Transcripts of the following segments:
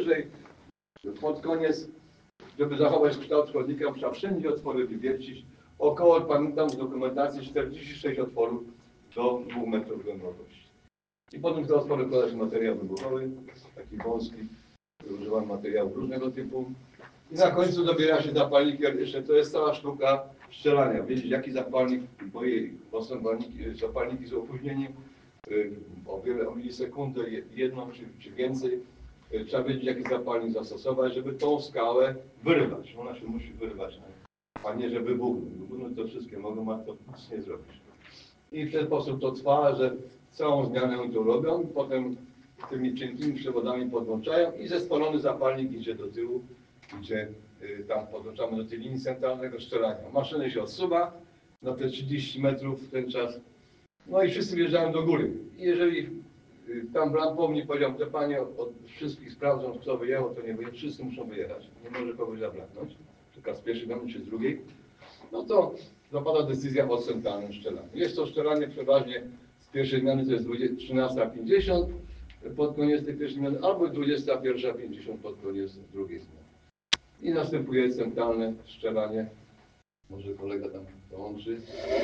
najwyżej pod koniec, żeby zachować kształt chodnika, trzeba wszędzie otwory wywiercić. Około, pamiętam z dokumentacji, 46 otworów do 2 metrów głębokości. I potem w te otwory wkładać materiał wybuchowy, taki wąski, używam materiałów różnego typu. I na końcu dobiera się zapalnik jeszcze, to jest cała sztuka strzelania. Wiedzieć jaki zapalnik, bo są zapalniki z opóźnieniem o milisekundę, jedną czy więcej. Trzeba wiedzieć jaki zapalnik zastosować, żeby tą skałę wyrwać. Ona się musi wyrwać, a nie że wybuchnąć. Wybuchnąć to wszystkie mogą, a to nic nie zrobić. I w ten sposób to trwa, że całą zmianę to robią, potem tymi cienkimi przewodami podłączają i zespolony zapalnik idzie do tyłu, gdzie tam podłączamy do tej linii centralnego strzelania. Maszyny się odsuwa na te 30 metrów w ten czas, no i wszyscy wjeżdżają do góry. I jeżeli tam brandpownik powiedział, że panie od wszystkich sprawdzą, kto wyjechał, to nie wyjechał, wszyscy muszą wyjechać. Nie może kogoś zabraknąć, tylko z pierwszej zmiany czy z drugiej. No to zapada decyzja o centralnym strzelaniu. Jest to strzelanie przeważnie z pierwszej zmiany, to jest 13:50 pod koniec tej pierwszej zmiany, albo 21:50 pod koniec drugiej zmiany. I następuje centralne strzelanie. Może kolega tam dołączy.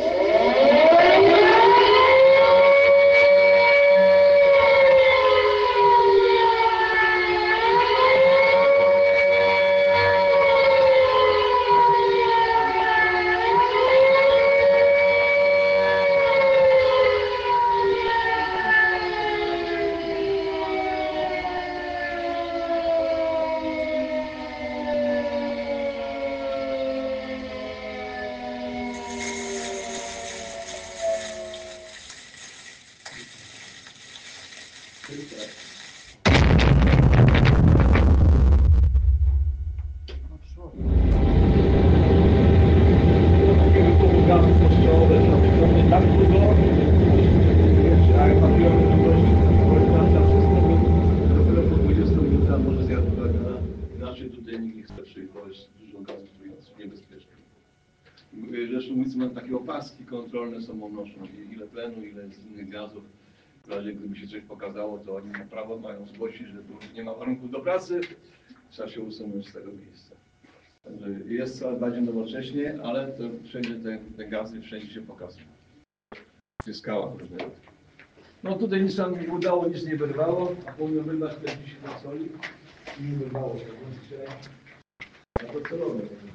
Zresztą mamy takie opaski kontrolne są odnoszą, ile tlenu, ile z innych gazów. W razie gdyby się coś pokazało, to oni na prawo mają zgłosić, że tu nie ma warunków do pracy, trzeba się usunąć z tego miejsca. Także jest coraz bardziej nowocześnie, ale to wszędzie te gazy wszędzie się pokazują. W skałach różnego. No tutaj nic nam nie udało, nic nie wyrwało, a powinno wyrwać 40 soli i nie wyrwało się. A to co robię?